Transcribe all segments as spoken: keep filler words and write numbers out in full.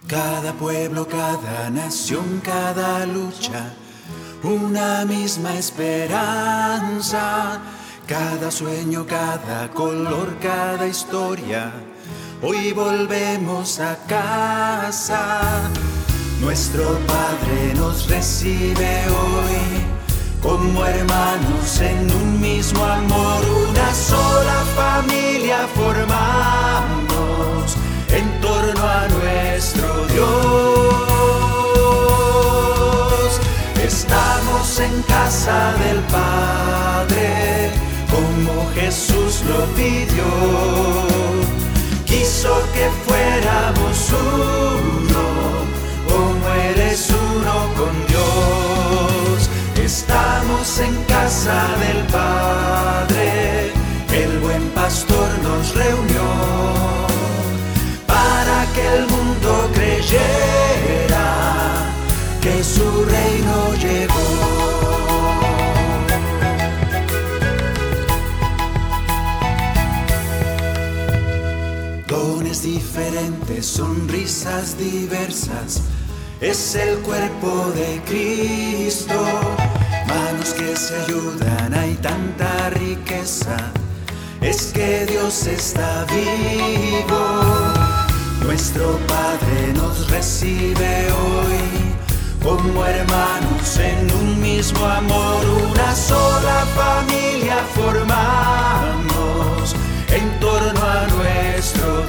Cada pueblo, cada nación, cada lucha, una misma esperanza. Cada sueño, cada color, cada historia, hoy volvemos a casa. Nuestro Padre nos recibe hoy como hermanos en un mismo amor. Una sola familia formamos en torno a nuestro Dios. Estamos en casa del Padre, como Jesús lo pidió. Quiso que fuéramos uno, como eres uno con Dios. Estamos en casa del Padre, el buen pastor nos reunió para que el mundo creyera que su reino llegó. Dones diferentes, sonrisas diversas, es el cuerpo de Cristo. Manos que se ayudan, hay tanta riqueza, es que Dios está vivo. Nuestro Padre nos rcibe hoy como hermanos en un mismo amor. Una sola familia formamos en torno a nuestro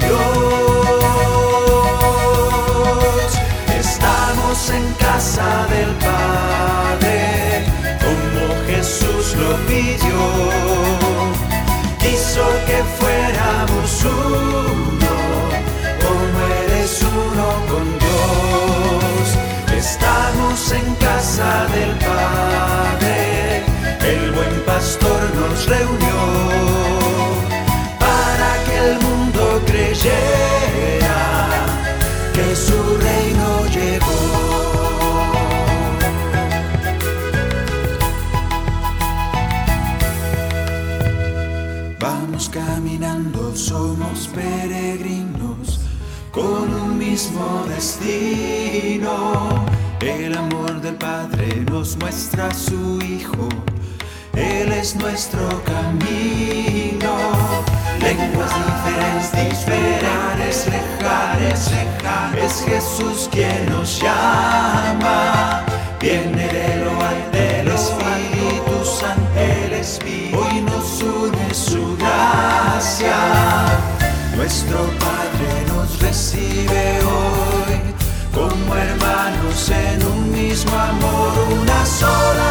Dios. Estamos en casa del Padre, como Jesús lo pidió. Quiso que fuéramos uno, como eres uno con Dios. Estamos en casa del Padre, el buen pastor nos reunió para que el mundo creyera que su reino llegó. Vamos caminando, somos peregrinos con un mismo destino. El amor del Padre nos muestra a su Hijo, Él es nuestro camino. Lenguas diferentes, diferentes, lejanas, es Jesús quien nos llama. Viene de lo alto, del Espíritu Santo, el Espíritu hoy nos une su gracia. Nuestro Padre nos recibe hoy como hermanos en un mismo amor. Una sola